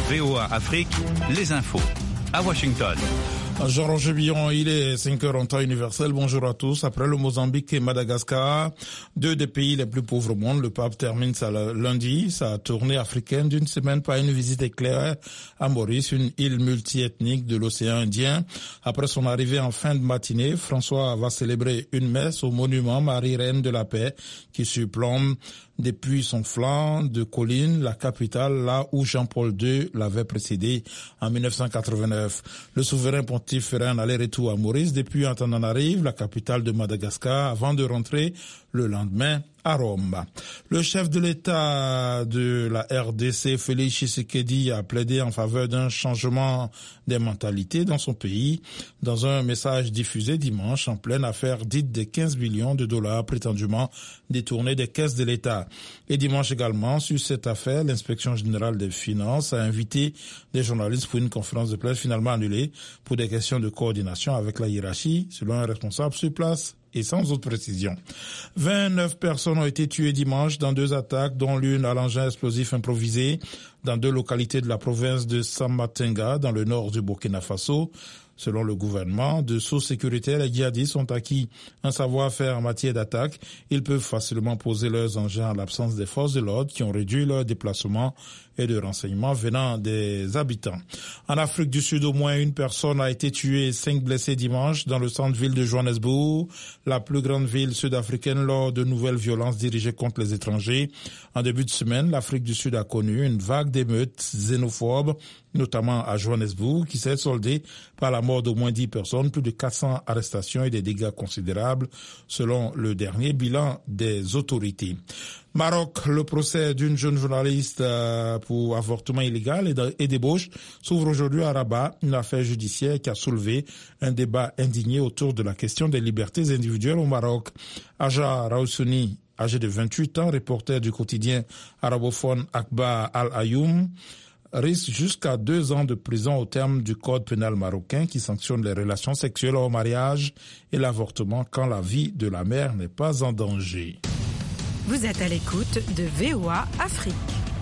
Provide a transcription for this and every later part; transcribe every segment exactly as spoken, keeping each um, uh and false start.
V O A Afrique, les infos. À Washington. Jean-Roger Billon, il est cinq heures en temps universel. Bonjour à tous. Après le Mozambique et Madagascar, deux des pays les plus pauvres au monde, le pape termine sa, lundi sa tournée africaine d'une semaine par une visite éclairée à Maurice, une île multiethnique de l'océan Indien. Après son arrivée en fin de matinée, François va célébrer une messe au monument Marie-Reine de la Paix qui surplombe depuis son flanc de colline la capitale, là où Jean-Paul deux l'avait précédé en mille neuf cent quatre-vingt-neuf. Le souverain pontife ferait un aller-retour à Maurice depuis Antananarive, la capitale de Madagascar, avant de rentrer le lendemain à Rome. Le chef de l'État de la R D C, Félix Tshisekedi, a plaidé en faveur d'un changement des mentalités dans son pays dans un message diffusé dimanche en pleine affaire dite des quinze millions de dollars prétendument détournés des caisses de l'État. Et dimanche également, sur cette affaire, l'inspection générale des finances a invité des journalistes pour une conférence de presse finalement annulée pour des questions de coordination avec la hiérarchie, selon un responsable sur place et sans autre précision. vingt-neuf personnes ont été tuées dimanche dans deux attaques, dont l'une à l'engin explosif improvisé dans deux localités de la province de Samatenga, dans le nord du Burkina Faso. Selon le gouvernement, de sources sécuritaires, les djihadistes ont acquis un savoir-faire en matière d'attaque. Ils peuvent facilement poser leurs engins en l'absence des forces de l'ordre qui ont réduit leur déplacement et de renseignements venant des habitants. En Afrique du Sud, au moins une personne a été tuée et cinq blessés dimanche dans le centre-ville de Johannesburg, la plus grande ville sud-africaine, lors de nouvelles violences dirigées contre les étrangers. En début de semaine, l'Afrique du Sud a connu une vague d'émeutes xénophobes, notamment à Johannesburg, qui s'est soldée par la mort d'au moins dix personnes, plus de quatre cents arrestations et des dégâts considérables, selon le dernier bilan des autorités. Maroc, le procès d'une jeune journaliste pour avortement illégal et débauche s'ouvre aujourd'hui à Rabat, une affaire judiciaire qui a soulevé un débat indigné autour de la question des libertés individuelles au Maroc. Aja Raoussouni, âgé de vingt-huit ans, reporter du quotidien arabophone Akhbar Al-Ayoum, risque jusqu'à deux ans de prison au terme du code pénal marocain qui sanctionne les relations sexuelles hors mariage et l'avortement quand la vie de la mère n'est pas en danger. Vous êtes à l'écoute de V O A Afrique.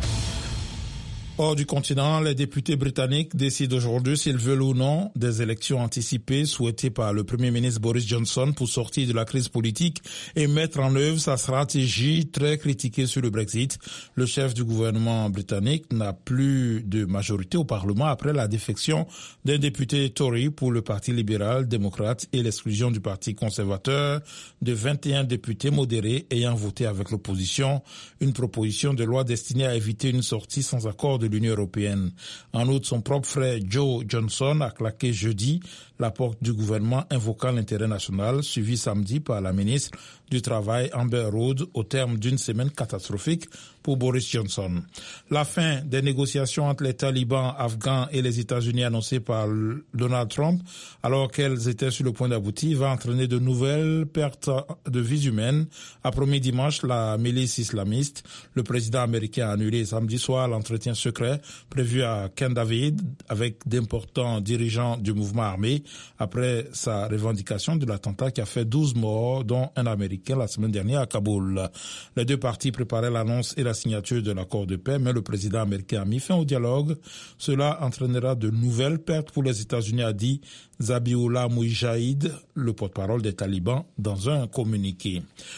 Hors du continent, les députés britanniques décident aujourd'hui s'ils veulent ou non des élections anticipées souhaitées par le Premier ministre Boris Johnson pour sortir de la crise politique et mettre en œuvre sa stratégie très critiquée sur le Brexit. Le chef du gouvernement britannique n'a plus de majorité au Parlement après la défection d'un député Tory pour le Parti libéral-démocrate et l'exclusion du Parti conservateur de vingt et un députés modérés ayant voté avec l'opposition une proposition de loi destinée à éviter une sortie sans accord de l'Union européenne. En outre, son propre frère Joe Johnson a claqué jeudi la porte du gouvernement invoquant l'intérêt national, suivi samedi par la ministre du Travail Amber Rudd au terme d'une semaine catastrophique pour Boris Johnson. La fin des négociations entre les talibans afghans et les États-Unis annoncées par Donald Trump, alors qu'elles étaient sur le point d'aboutir, va entraîner de nouvelles pertes de vies humaines, a promis dimanche la milice islamiste. Le président américain a annulé samedi soir l'entretien secret prévu à Camp David avec d'importants dirigeants du mouvement armé après sa revendication de l'attentat qui a fait douze morts, dont un Américain la semaine dernière à Kaboul. Les deux parties préparaient l'annonce et la signature de l'accord de paix, mais le président américain a mis fin au dialogue. Cela entraînera de nouvelles pertes pour les États-Unis, a dit Zabiullah Mujahid, le porte-parole des talibans, dans un communiqué.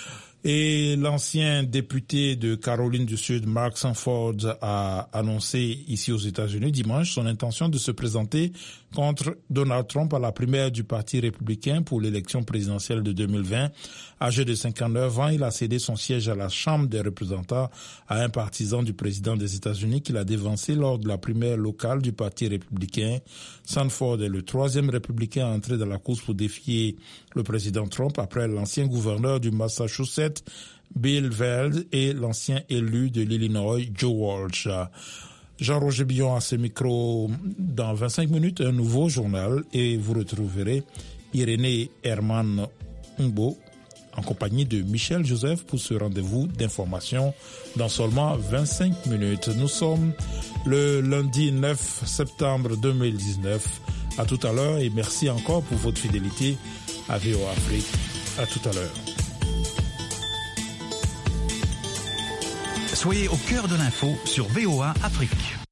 Et l'ancien député de Caroline du Sud, Mark Sanford, a annoncé ici aux États-Unis dimanche son intention de se présenter contre Donald Trump à la primaire du Parti républicain pour l'élection présidentielle de deux mille vingt. Âgé de cinquante-neuf ans, il a cédé son siège à la Chambre des représentants à un partisan du président des États-Unis qu'il a dévancé lors de la primaire locale du Parti républicain. Sanford est le troisième républicain à entrer dans la course pour défier le président Trump après l'ancien gouverneur du Massachusetts, Bill Weld, et l'ancien élu de l'Illinois, Joe Walsh. Jean-Roger Billon à ce micro. Dans vingt-cinq minutes, un nouveau journal et vous retrouverez Irénée Herman Ngbo en compagnie de Michel Joseph pour ce rendez-vous d'information dans seulement vingt-cinq minutes. Nous sommes le lundi neuf septembre deux mille dix-neuf. À tout à l'heure et merci encore pour votre fidélité à V O A Afrique. À tout à l'heure. Soyez au cœur de l'info sur V O A Afrique.